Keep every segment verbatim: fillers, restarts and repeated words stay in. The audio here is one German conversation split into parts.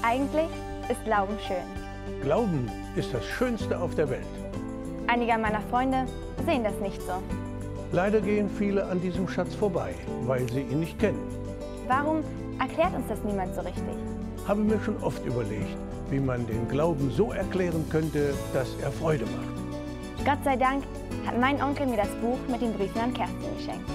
Eigentlich ist Glauben schön. Glauben ist das Schönste auf der Welt. Einige meiner Freunde sehen das nicht so. Leider gehen viele an diesem Schatz vorbei, weil sie ihn nicht kennen. Warum erklärt uns das niemand so richtig? Habe mir schon oft überlegt, wie man den Glauben so erklären könnte, dass er Freude macht. Gott sei Dank hat mein Onkel mir das Buch mit den Briefen an Kerstin geschenkt.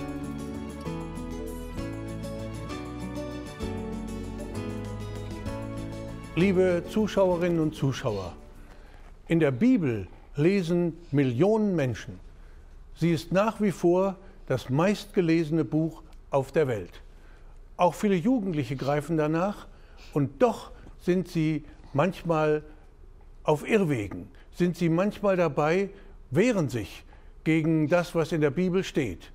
Liebe Zuschauerinnen und Zuschauer, in der Bibel lesen Millionen Menschen. Sie ist nach wie vor das meistgelesene Buch auf der Welt. Auch viele Jugendliche greifen danach und doch sind sie manchmal auf Irrwegen, sind sie manchmal dabei, wehren sich gegen das, was in der Bibel steht.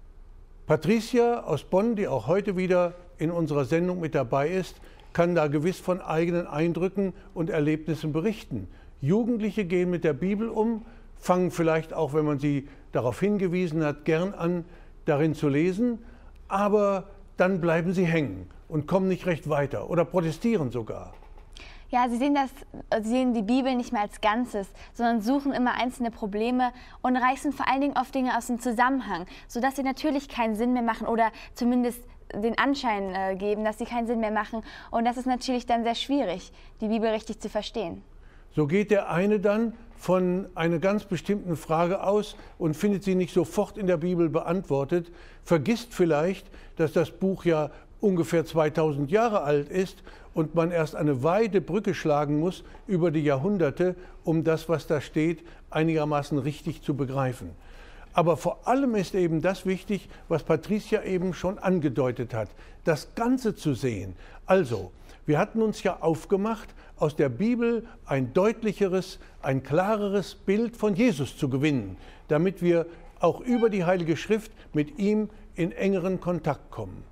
Patricia aus Bonn, die auch heute wieder in unserer Sendung mit dabei ist, kann da gewiss von eigenen Eindrücken und Erlebnissen berichten. Jugendliche gehen mit der Bibel um, fangen vielleicht auch, wenn man sie darauf hingewiesen hat, gern an, darin zu lesen, aber dann bleiben sie hängen und kommen nicht recht weiter oder protestieren sogar. Ja, sie sehen, das, sie sehen die Bibel nicht mehr als Ganzes, sondern suchen immer einzelne Probleme und reißen vor allen Dingen oft Dinge aus dem Zusammenhang, sodass sie natürlich keinen Sinn mehr machen oder zumindest den Anschein äh, geben, dass sie keinen Sinn mehr machen. Und das ist natürlich dann sehr schwierig, die Bibel richtig zu verstehen. So geht der eine dann von einer ganz bestimmten Frage aus und findet sie nicht sofort in der Bibel beantwortet, vergisst vielleicht, dass das Buch ja ungefähr zweitausend Jahre alt ist und man erst eine weite Brücke schlagen muss über die Jahrhunderte, um das, was da steht, einigermaßen richtig zu begreifen. Aber vor allem ist eben das wichtig, was Patricia eben schon angedeutet hat, das Ganze zu sehen. Also, wir hatten uns ja aufgemacht, aus der Bibel ein deutlicheres, ein klareres Bild von Jesus zu gewinnen, damit wir auch über die Heilige Schrift mit ihm in engeren Kontakt kommen.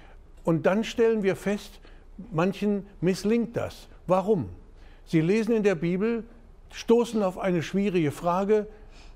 Und dann stellen wir fest, manchen misslingt das. Warum? Sie lesen in der Bibel, stoßen auf eine schwierige Frage,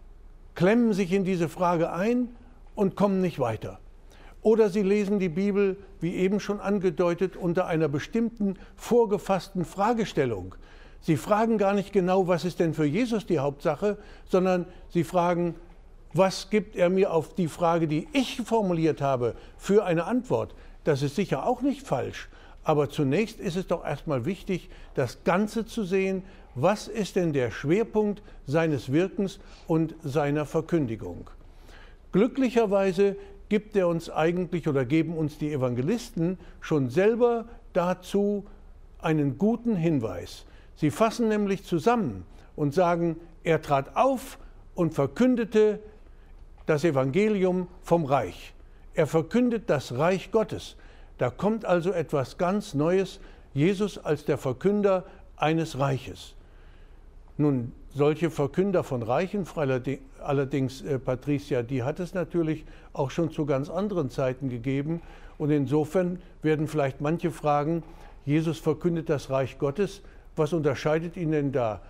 klemmen sich in diese Frage ein und kommen nicht weiter. Oder sie lesen die Bibel, wie eben schon angedeutet, unter einer bestimmten vorgefassten Fragestellung. Sie fragen gar nicht genau, was ist denn für Jesus die Hauptsache, sondern sie fragen, was gibt er mir auf die Frage, die ich formuliert habe, für eine Antwort? Das ist sicher auch nicht falsch. Aber zunächst ist es doch erstmal wichtig, das Ganze zu sehen. Was ist denn der Schwerpunkt seines Wirkens und seiner Verkündigung? Glücklicherweise gibt er uns eigentlich oder geben uns die Evangelisten schon selber dazu einen guten Hinweis. Sie fassen nämlich zusammen und sagen, er trat auf und verkündete das Evangelium vom Reich. Er verkündet das Reich Gottes. Da kommt also etwas ganz Neues, Jesus als der Verkünder eines Reiches. Nun, solche Verkünder von Reichen, allerdings, äh, Patricia, die hat es natürlich auch schon zu ganz anderen Zeiten gegeben. Und insofern werden vielleicht manche fragen, Jesus verkündet das Reich Gottes. Was unterscheidet ihn denn da?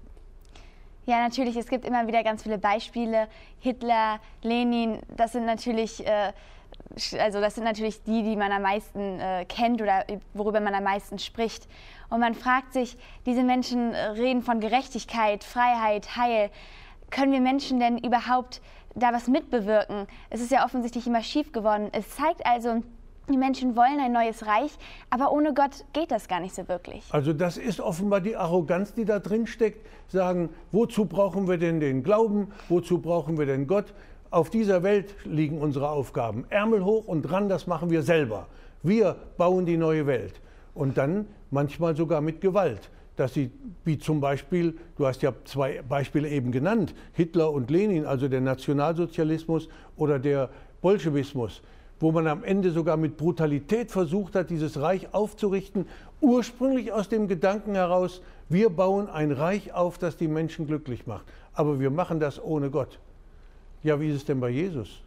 Ja, natürlich, es gibt immer wieder ganz viele Beispiele. Hitler, Lenin, das sind natürlich, äh, also das sind natürlich die, die man am meisten äh, kennt oder worüber man am meisten spricht. Und man fragt sich, diese Menschen reden von Gerechtigkeit, Freiheit, Heil. Können wir Menschen denn überhaupt da was mitbewirken? Es ist ja offensichtlich immer schief geworden. Es zeigt also, die Menschen wollen ein neues Reich, aber ohne Gott geht das gar nicht so wirklich. Also das ist offenbar die Arroganz, die da drin steckt. Sagen, wozu brauchen wir denn den Glauben? Wozu brauchen wir denn Gott? Auf dieser Welt liegen unsere Aufgaben. Ärmel hoch und dran, das machen wir selber. Wir bauen die neue Welt. Und dann manchmal sogar mit Gewalt. Dass sie, wie zum Beispiel, du hast ja zwei Beispiele eben genannt, Hitler und Lenin, also der Nationalsozialismus oder der Bolschewismus, wo man am Ende sogar mit Brutalität versucht hat, dieses Reich aufzurichten, ursprünglich aus dem Gedanken heraus, wir bauen ein Reich auf, das die Menschen glücklich macht. Aber wir machen das ohne Gott. Ja, wie ist es denn bei Jesus?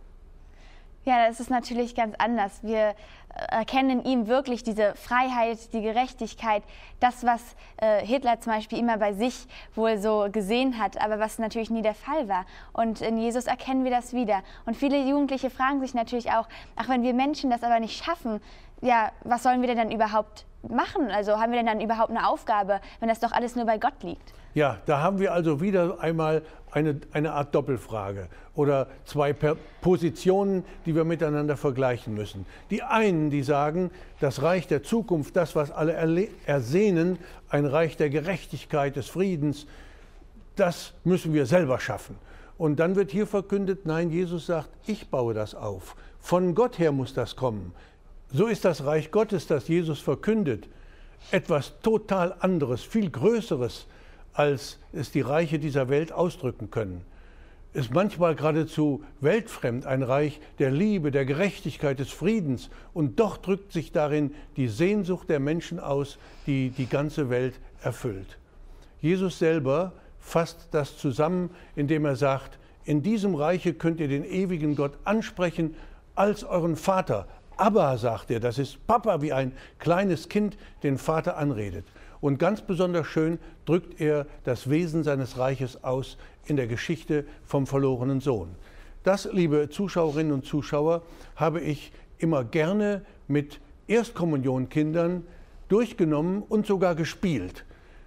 Ja, das ist natürlich ganz anders. Wir erkennen in ihm wirklich diese Freiheit, die Gerechtigkeit, das, was äh, Hitler zum Beispiel immer bei sich wohl so gesehen hat, aber was natürlich nie der Fall war. Und in Jesus erkennen wir das wieder. Und viele Jugendliche fragen sich natürlich auch, ach, wenn wir Menschen das aber nicht schaffen, ja, was sollen wir denn dann überhaupt machen? Also haben wir denn dann überhaupt eine Aufgabe, wenn das doch alles nur bei Gott liegt? Ja, da haben wir also wieder einmal eine, eine Art Doppelfrage oder zwei per Positionen, die wir miteinander vergleichen müssen. Die einen, die sagen, das Reich der Zukunft, das, was alle ersehnen, ein Reich der Gerechtigkeit, des Friedens, das müssen wir selber schaffen. Und dann wird hier verkündet, nein, Jesus sagt, ich baue das auf. Von Gott her muss das kommen. So ist das Reich Gottes, das Jesus verkündet, etwas total anderes, viel Größeres, als es die Reiche dieser Welt ausdrücken können. Ist manchmal geradezu weltfremd, ein Reich der Liebe, der Gerechtigkeit, des Friedens. Und doch drückt sich darin die Sehnsucht der Menschen aus, die die ganze Welt erfüllt. Jesus selber fasst das zusammen, indem er sagt, in diesem Reiche könnt ihr den ewigen Gott ansprechen als euren Vater. Abba, sagt er, das ist Papa, wie ein kleines Kind den Vater anredet. Und ganz besonders schön drückt er das Wesen seines Reiches aus in der Geschichte vom verlorenen Sohn. Das, liebe Zuschauerinnen und Zuschauer, habe ich immer gerne mit Erstkommunionkindern durchgenommen und sogar gespielt.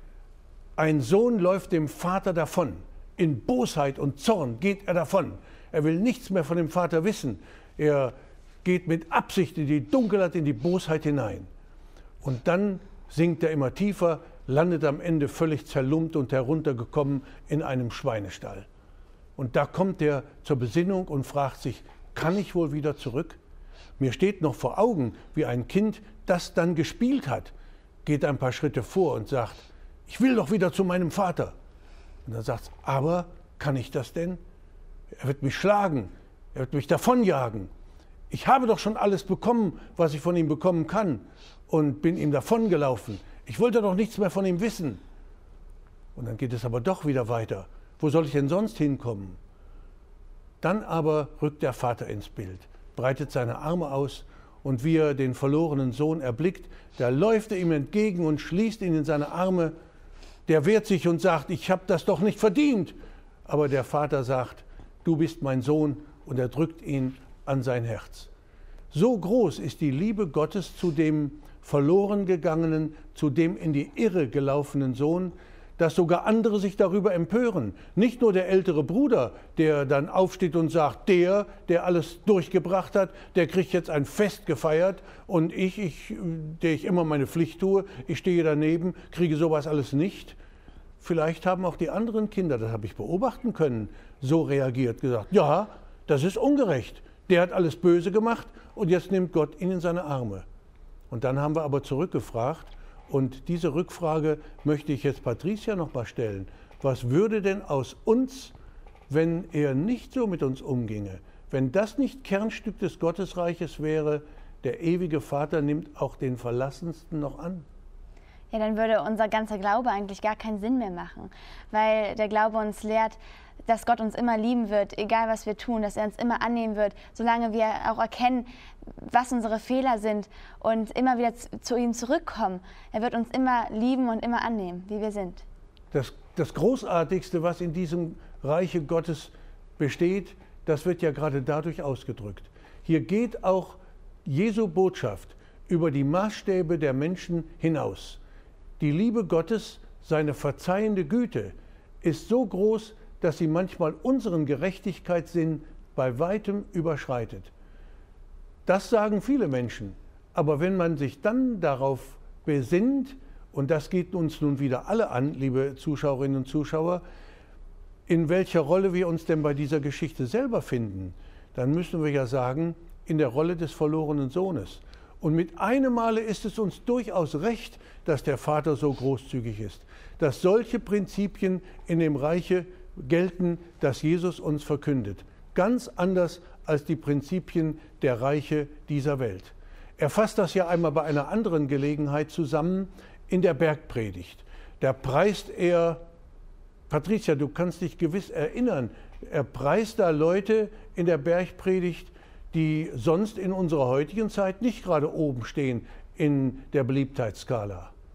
Ein Sohn läuft dem Vater davon. In Bosheit und Zorn geht er davon. Er will nichts mehr von dem Vater wissen. Er geht mit Absicht in die Dunkelheit, in die Bosheit hinein. Und dann sinkt er immer tiefer, landet am Ende völlig zerlumpt und heruntergekommen in einem Schweinestall. Und da kommt er zur Besinnung und fragt sich, kann ich wohl wieder zurück? Mir steht noch vor Augen, wie ein Kind das dann gespielt hat, geht ein paar Schritte vor und sagt, ich will doch wieder zu meinem Vater. Und dann sagt es, aber kann ich das denn? Er wird mich schlagen, er wird mich davonjagen. Ich habe doch schon alles bekommen, was ich von ihm bekommen kann und bin ihm davongelaufen. Ich wollte doch nichts mehr von ihm wissen. Und dann geht es aber doch wieder weiter. Wo soll ich denn sonst hinkommen? Dann aber rückt der Vater ins Bild, breitet seine Arme aus und wie er den verlorenen Sohn erblickt, da läuft er ihm entgegen und schließt ihn in seine Arme. Der wehrt sich und sagt, ich habe das doch nicht verdient. Aber der Vater sagt, du bist mein Sohn, und er drückt ihn an sein Herz. So groß ist die Liebe Gottes zu dem verloren gegangenen, zu dem in die Irre gelaufenen Sohn, dass sogar andere sich darüber empören. Nicht nur der ältere Bruder, der dann aufsteht und sagt, der, der alles durchgebracht hat, der kriegt jetzt ein Fest gefeiert und ich, ich, der ich immer meine Pflicht tue, ich stehe daneben, kriege sowas alles nicht. Vielleicht haben auch die anderen Kinder, das habe ich beobachten können, so reagiert, gesagt, ja, das ist ungerecht. Der hat alles böse gemacht und jetzt nimmt Gott ihn in seine Arme. Und dann haben wir aber zurückgefragt und diese Rückfrage möchte ich jetzt Patricia noch mal stellen. Was würde denn aus uns, wenn er nicht so mit uns umginge? Wenn das nicht Kernstück des Gottesreiches wäre, der ewige Vater nimmt auch den Verlassensten noch an? Ja, dann würde unser ganzer Glaube eigentlich gar keinen Sinn mehr machen, weil der Glaube uns lehrt, dass Gott uns immer lieben wird, egal was wir tun, dass er uns immer annehmen wird, solange wir auch erkennen, was unsere Fehler sind und immer wieder zu, zu ihm zurückkommen. Er wird uns immer lieben und immer annehmen, wie wir sind. Das, das Großartigste, was in diesem Reiche Gottes besteht, das wird ja gerade dadurch ausgedrückt. Hier geht auch Jesu Botschaft über die Maßstäbe der Menschen hinaus. Die Liebe Gottes, seine verzeihende Güte, ist so groß, dass sie manchmal unseren Gerechtigkeitssinn bei weitem überschreitet. Das sagen viele Menschen. Aber wenn man sich dann darauf besinnt, und das geht uns nun wieder alle an, liebe Zuschauerinnen und Zuschauer, in welcher Rolle wir uns denn bei dieser Geschichte selber finden, dann müssen wir ja sagen, in der Rolle des verlorenen Sohnes. Und mit einem Male ist es uns durchaus recht, dass der Vater so großzügig ist, dass solche Prinzipien in dem Reiche gelten, das Jesus uns verkündet. Ganz anders als die Prinzipien der Reiche dieser Welt. Er fasst das ja einmal bei einer anderen Gelegenheit zusammen in der Bergpredigt. Da preist er, Patricia, du kannst dich gewiss erinnern, er preist da Leute in der Bergpredigt, die sonst in unserer heutigen Zeit nicht gerade oben stehen in der Beliebtheitsskala.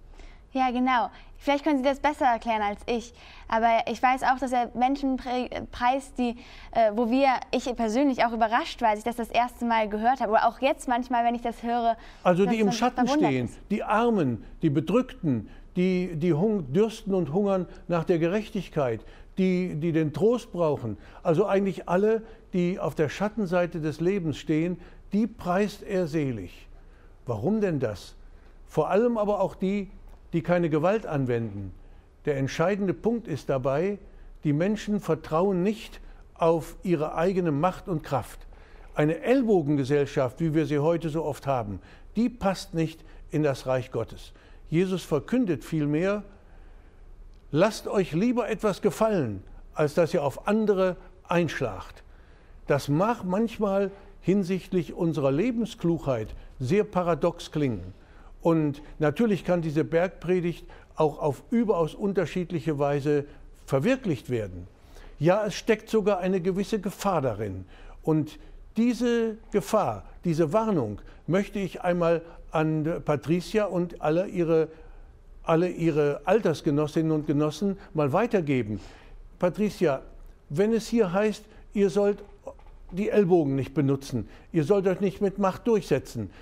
Ja, genau. Vielleicht können Sie das besser erklären als ich. Aber ich weiß auch, dass er Menschen preist, die, äh, wo wir, ich persönlich auch überrascht war, als ich das das erste Mal gehört habe. Oder auch jetzt manchmal, wenn ich das höre. Also die im Schatten stehen, ist. die Armen, die Bedrückten, die, die hung, dürsten und hungern nach der Gerechtigkeit, die, die den Trost brauchen. Also eigentlich alle, die auf der Schattenseite des Lebens stehen, die preist er selig. Warum denn das? Vor allem aber auch die, die keine Gewalt anwenden. Der entscheidende Punkt ist dabei, die Menschen vertrauen nicht auf ihre eigene Macht und Kraft. Eine Ellbogengesellschaft, wie wir sie heute so oft haben, die passt nicht in das Reich Gottes. Jesus verkündet vielmehr, lasst euch lieber etwas gefallen, als dass ihr auf andere einschlagt. Das mag manchmal hinsichtlich unserer Lebensklugheit sehr paradox klingen. Und natürlich kann diese Bergpredigt auch auf überaus unterschiedliche Weise verwirklicht werden. Ja, es steckt sogar eine gewisse Gefahr darin. Und diese Gefahr, diese Warnung möchte ich einmal an Patricia und alle ihre, alle ihre Altersgenossinnen und Genossen mal weitergeben. Patricia, wenn es hier heißt, ihr sollt die Ellbogen nicht benutzen, ihr sollt euch nicht mit Macht durchsetzen,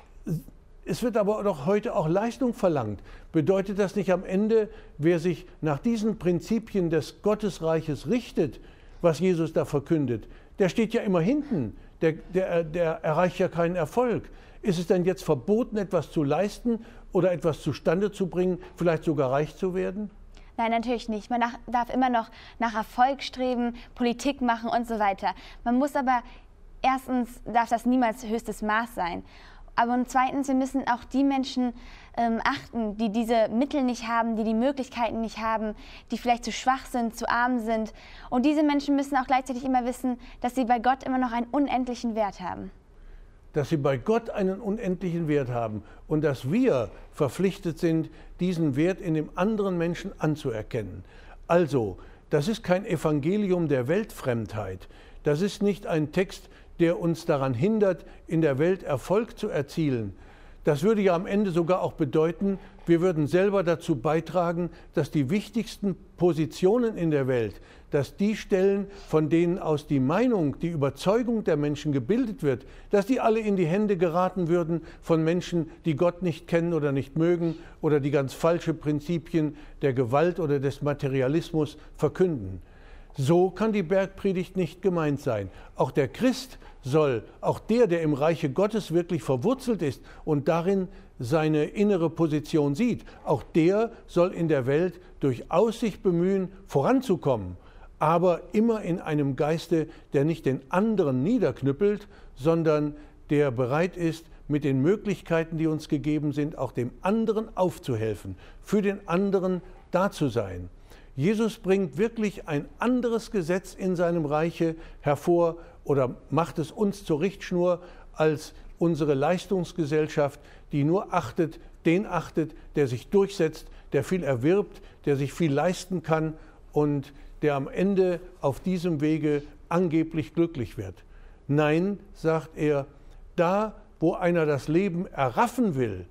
es wird aber doch heute auch Leistung verlangt. Bedeutet das nicht am Ende, wer sich nach diesen Prinzipien des Gottesreiches richtet, was Jesus da verkündet, der steht ja immer hinten, der, der, der erreicht ja keinen Erfolg. Ist es denn jetzt verboten, etwas zu leisten oder etwas zustande zu bringen, vielleicht sogar reich zu werden? Nein, natürlich nicht. Man nach, darf immer noch nach Erfolg streben, Politik machen und so weiter. Man muss aber, erstens darf das niemals höchstes Maß sein. Aber und zweitens, wir müssen auch die Menschen ähm, achten, die diese Mittel nicht haben, die die Möglichkeiten nicht haben, die vielleicht zu schwach sind, zu arm sind. Und diese Menschen müssen auch gleichzeitig immer wissen, dass sie bei Gott immer noch einen unendlichen Wert haben. Dass sie bei Gott einen unendlichen Wert haben und dass wir verpflichtet sind, diesen Wert in dem anderen Menschen anzuerkennen. Also, das ist kein Evangelium der Weltfremdheit. Das ist nicht ein Text, der uns daran hindert, in der Welt Erfolg zu erzielen. Das würde ja am Ende sogar auch bedeuten, wir würden selber dazu beitragen, dass die wichtigsten Positionen in der Welt, dass die Stellen, von denen aus die Meinung, die Überzeugung der Menschen gebildet wird, dass die alle in die Hände geraten würden von Menschen, die Gott nicht kennen oder nicht mögen oder die ganz falsche Prinzipien der Gewalt oder des Materialismus verkünden. So kann die Bergpredigt nicht gemeint sein. Auch der Christ soll, auch der, der im Reiche Gottes wirklich verwurzelt ist und darin seine innere Position sieht, auch der soll in der Welt durchaus sich bemühen, voranzukommen, aber immer in einem Geiste, der nicht den anderen niederknüppelt, sondern der bereit ist, mit den Möglichkeiten, die uns gegeben sind, auch dem anderen aufzuhelfen, für den anderen da zu sein. Jesus bringt wirklich ein anderes Gesetz in seinem Reiche hervor oder macht es uns zur Richtschnur als unsere Leistungsgesellschaft, die nur achtet, den achtet, der sich durchsetzt, der viel erwirbt, der sich viel leisten kann und der am Ende auf diesem Wege angeblich glücklich wird. Nein, sagt er, da, wo einer das Leben erraffen will,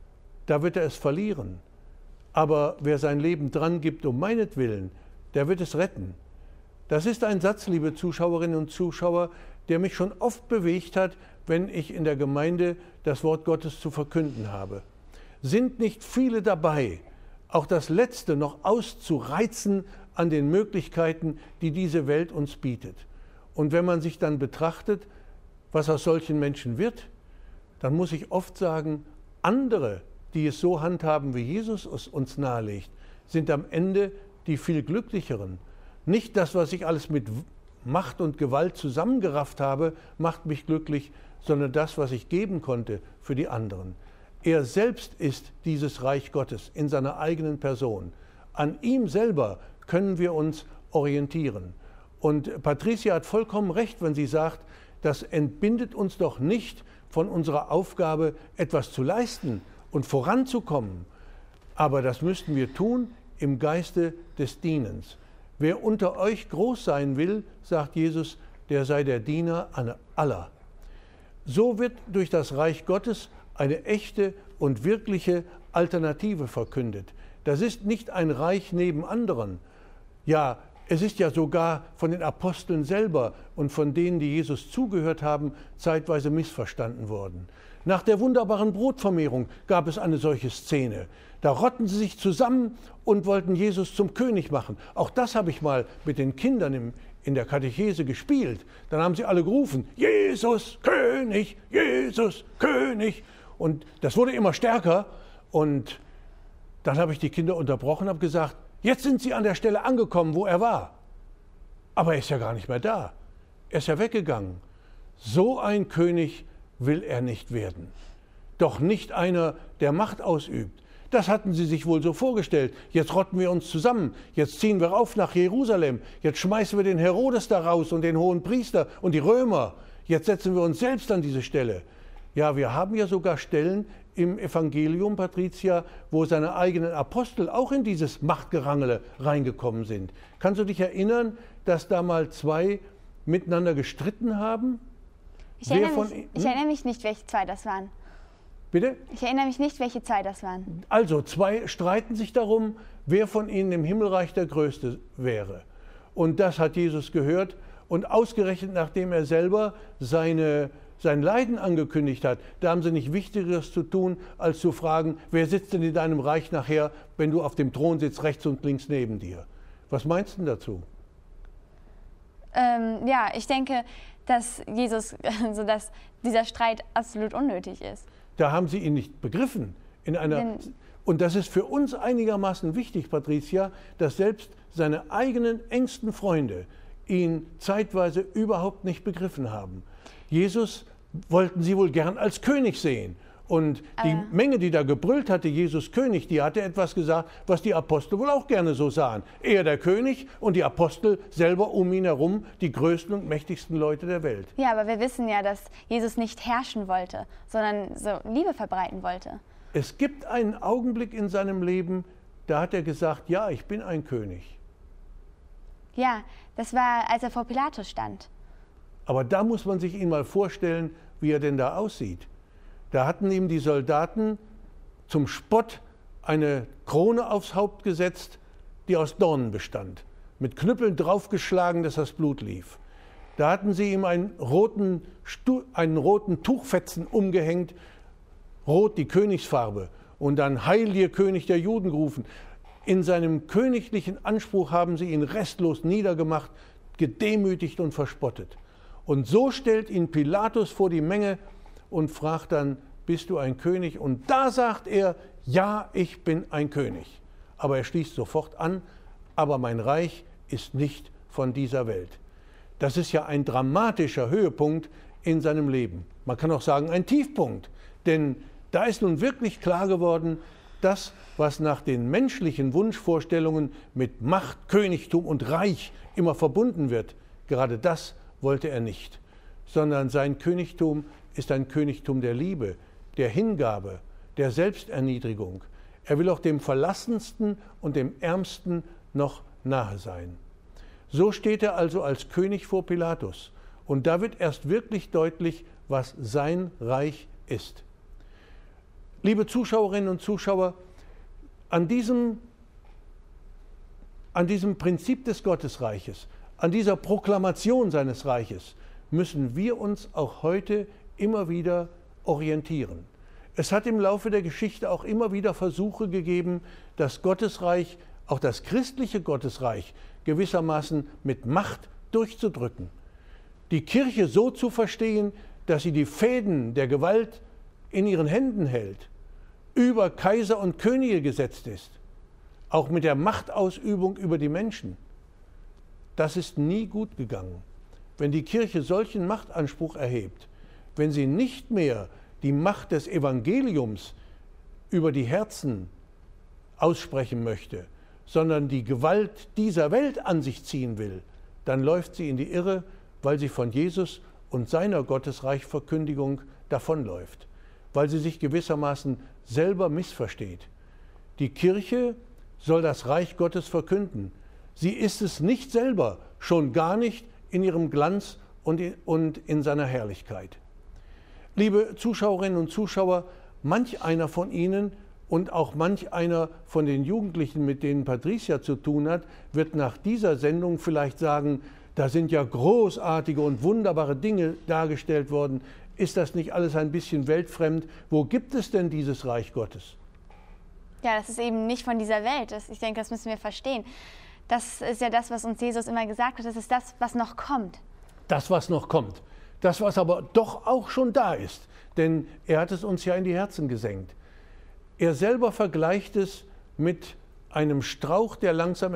da wird er es verlieren. Aber wer sein Leben dran gibt um meinetwillen, der wird es retten. Das ist ein Satz, liebe Zuschauerinnen und Zuschauer, der mich schon oft bewegt hat, wenn ich in der Gemeinde das Wort Gottes zu verkünden habe. Sind nicht viele dabei, auch das Letzte noch auszureizen an den Möglichkeiten, die diese Welt uns bietet? Und wenn man sich dann betrachtet, was aus solchen Menschen wird, dann muss ich oft sagen, andere, die es so handhaben, wie Jesus es uns nahelegt, sind am Ende die viel glücklicheren. Nicht das, was ich alles mit Macht und Gewalt zusammengerafft habe, macht mich glücklich, sondern das, was ich geben konnte für die anderen. Er selbst ist dieses Reich Gottes in seiner eigenen Person. An ihm selber können wir uns orientieren. Und Patricia hat vollkommen recht, wenn sie sagt, das entbindet uns doch nicht von unserer Aufgabe, etwas zu leisten und voranzukommen. Aber das müssten wir tun im Geiste des Dienens. Wer unter euch groß sein will, sagt Jesus, der sei der Diener aller. So wird durch das Reich Gottes eine echte und wirkliche Alternative verkündet. Das ist nicht ein Reich neben anderen. Ja, es ist ja sogar von den Aposteln selber und von denen, die Jesus zugehört haben, zeitweise missverstanden worden. Nach der wunderbaren Brotvermehrung gab es eine solche Szene. Da rotten sie sich zusammen und wollten Jesus zum König machen. Auch das habe ich mal mit den Kindern im, in der Katechese gespielt. Dann haben sie alle gerufen, Jesus König, Jesus König. Und das wurde immer stärker. Und dann habe ich die Kinder unterbrochen und habe gesagt, jetzt sind sie an der Stelle angekommen, wo er war. Aber er ist ja gar nicht mehr da. Er ist ja weggegangen. So ein König will er nicht werden. Doch nicht einer, der Macht ausübt. Das hatten sie sich wohl so vorgestellt. Jetzt rotten wir uns zusammen. Jetzt ziehen wir auf nach Jerusalem. Jetzt schmeißen wir den Herodes da raus und den hohen Priester und die Römer. Jetzt setzen wir uns selbst an diese Stelle. Ja, wir haben ja sogar Stellen im Evangelium, Patricia, wo seine eigenen Apostel auch in dieses Machtgerangele reingekommen sind. Kannst du dich erinnern, dass da mal zwei miteinander gestritten haben? Ich erinnere, von, mich, ich erinnere mich nicht, welche zwei das waren. Bitte? Ich erinnere mich nicht, welche zwei das waren. Also, zwei streiten sich darum, wer von ihnen im Himmelreich der Größte wäre. Und das hat Jesus gehört. Und ausgerechnet, nachdem er selber seine, sein Leiden angekündigt hat, da haben sie nicht Wichtigeres zu tun, als zu fragen, wer sitzt denn in deinem Reich nachher, wenn du auf dem Thron sitzt, rechts und links neben dir? Was meinst du denn dazu? Ähm, ja, ich denke, dass Jesus, also dass dieser Streit absolut unnötig ist. Da haben sie ihn nicht begriffen. In einer, und das ist für uns einigermaßen wichtig, Patricia, dass selbst seine eigenen engsten Freunde ihn zeitweise überhaupt nicht begriffen haben. Jesus wollten sie wohl gern als König sehen. Und die Aber Menge, die da gebrüllt hatte, Jesus König, die hatte etwas gesagt, was die Apostel wohl auch gerne so sahen. Er der König und die Apostel selber um ihn herum, die größten und mächtigsten Leute der Welt. Ja, aber wir wissen ja, dass Jesus nicht herrschen wollte, sondern so Liebe verbreiten wollte. Es gibt einen Augenblick in seinem Leben, da hat er gesagt, ja, ich bin ein König. Ja, das war, als er vor Pilatus stand. Aber da muss man sich ihn mal vorstellen, wie er denn da aussieht. Da hatten ihm die Soldaten zum Spott eine Krone aufs Haupt gesetzt, die aus Dornen bestand, mit Knüppeln draufgeschlagen, dass das Blut lief. Da hatten sie ihm einen roten, einen roten Tuchfetzen umgehängt, rot die Königsfarbe, und dann Heil dir König der Juden gerufen. In seinem königlichen Anspruch haben sie ihn restlos niedergemacht, gedemütigt und verspottet. Und so stellt ihn Pilatus vor die Menge und fragt dann, bist du ein König? Und da sagt er, ja, ich bin ein König. Aber er schließt sofort an, aber mein Reich ist nicht von dieser Welt. Das ist ja ein dramatischer Höhepunkt in seinem Leben. Man kann auch sagen, ein Tiefpunkt. Denn da ist nun wirklich klar geworden, das, was nach den menschlichen Wunschvorstellungen mit Macht, Königtum und Reich immer verbunden wird, gerade das wollte er nicht. Sondern sein Königtum ist ein Königtum der Liebe, der Hingabe, der Selbsterniedrigung. Er will auch dem Verlassensten und dem Ärmsten noch nahe sein. So steht er also als König vor Pilatus. Und da wird erst wirklich deutlich, was sein Reich ist. Liebe Zuschauerinnen und Zuschauer, an diesem, an diesem Prinzip des Gottesreiches, an dieser Proklamation seines Reiches, müssen wir uns auch heute immer wieder orientieren. Es hat im Laufe der Geschichte auch immer wieder Versuche gegeben, das Gottesreich, auch das christliche Gottesreich, gewissermaßen mit Macht durchzudrücken. Die Kirche so zu verstehen, dass sie die Fäden der Gewalt in ihren Händen hält, über Kaiser und Könige gesetzt ist, auch mit der Machtausübung über die Menschen. Das ist nie gut gegangen. Wenn die Kirche solchen Machtanspruch erhebt, wenn sie nicht mehr die Macht des Evangeliums über die Herzen aussprechen möchte, sondern die Gewalt dieser Welt an sich ziehen will, dann läuft sie in die Irre, weil sie von Jesus und seiner Gottesreichverkündigung davonläuft, weil sie sich gewissermaßen selber missversteht. Die Kirche soll das Reich Gottes verkünden. Sie ist es nicht selber, schon gar nicht in ihrem Glanz und in, und in seiner Herrlichkeit. Liebe Zuschauerinnen und Zuschauer, manch einer von Ihnen Und auch manch einer von den Jugendlichen, mit denen Patricia zu tun hat, wird nach dieser Sendung vielleicht sagen, da sind ja großartige und wunderbare Dinge dargestellt worden. Ist das nicht alles ein bisschen weltfremd? Wo gibt es denn dieses Reich Gottes? Ja, das ist eben nicht von dieser Welt. Das, ich denke, das müssen wir verstehen. Das ist ja das, was uns Jesus immer gesagt hat. Das ist das, was noch kommt. Das, was noch kommt. Das, was aber doch auch schon da ist. Denn er hat es uns ja in die Herzen gesenkt. Er selber vergleicht es mit einem Strauch, der langsam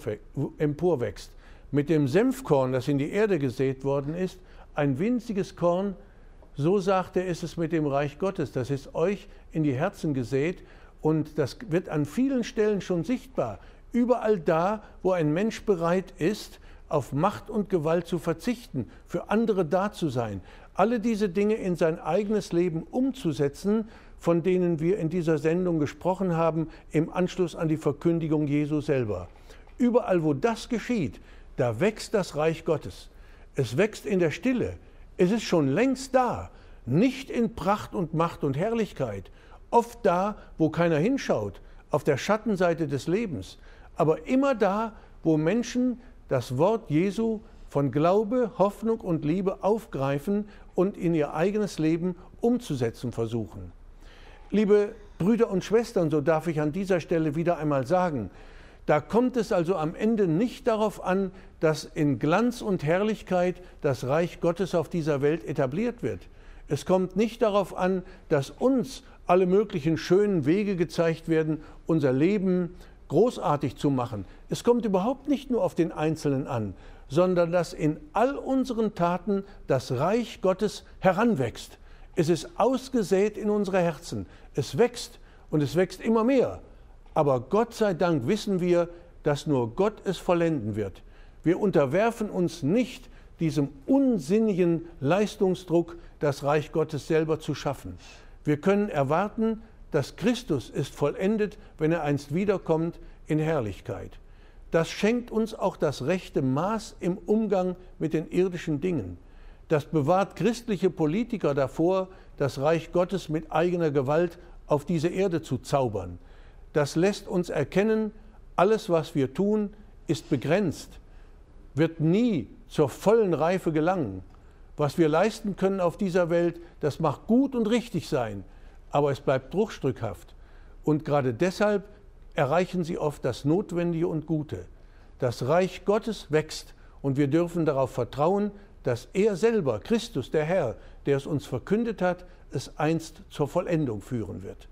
emporwächst. Mit dem Senfkorn, das in die Erde gesät worden ist, ein winziges Korn, so sagt er, ist es mit dem Reich Gottes. Das ist euch in die Herzen gesät und das wird an vielen Stellen schon sichtbar. Überall da, wo ein Mensch bereit ist, auf Macht und Gewalt zu verzichten, für andere da zu sein, alle diese Dinge in sein eigenes Leben umzusetzen, von denen wir in dieser Sendung gesprochen haben, im Anschluss an die Verkündigung Jesu selber. Überall, wo das geschieht, da wächst das Reich Gottes. Es wächst in der Stille. Es ist schon längst da, nicht in Pracht und Macht und Herrlichkeit, oft da, wo keiner hinschaut, auf der Schattenseite des Lebens, aber immer da, wo Menschen das Wort Jesu von Glaube, Hoffnung und Liebe aufgreifen und in ihr eigenes Leben umzusetzen versuchen. Liebe Brüder und Schwestern, so darf ich an dieser Stelle wieder einmal sagen, da kommt es also am Ende nicht darauf an, dass in Glanz und Herrlichkeit das Reich Gottes auf dieser Welt etabliert wird. Es kommt nicht darauf an, dass uns alle möglichen schönen Wege gezeigt werden, unser Leben großartig zu machen. Es kommt überhaupt nicht nur auf den Einzelnen an, sondern dass in all unseren Taten das Reich Gottes heranwächst. Es ist ausgesät in unsere Herzen. Es wächst und es wächst immer mehr. Aber Gott sei Dank wissen wir, dass nur Gott es vollenden wird. Wir unterwerfen uns nicht diesem unsinnigen Leistungsdruck, das Reich Gottes selber zu schaffen. Wir können erwarten, dass Christus ist vollendet, wenn er einst wiederkommt in Herrlichkeit. Das schenkt uns auch das rechte Maß im Umgang mit den irdischen Dingen. Das bewahrt christliche Politiker davor, das Reich Gottes mit eigener Gewalt auf diese Erde zu zaubern. Das lässt uns erkennen, alles, was wir tun, ist begrenzt, wird nie zur vollen Reife gelangen. Was wir leisten können auf dieser Welt, das mag gut und richtig sein, aber es bleibt bruchstückhaft. Und gerade deshalb erreichen sie oft das Notwendige und Gute. Das Reich Gottes wächst und wir dürfen darauf vertrauen, dass er selber, Christus, der Herr, der es uns verkündet hat, es einst zur Vollendung führen wird.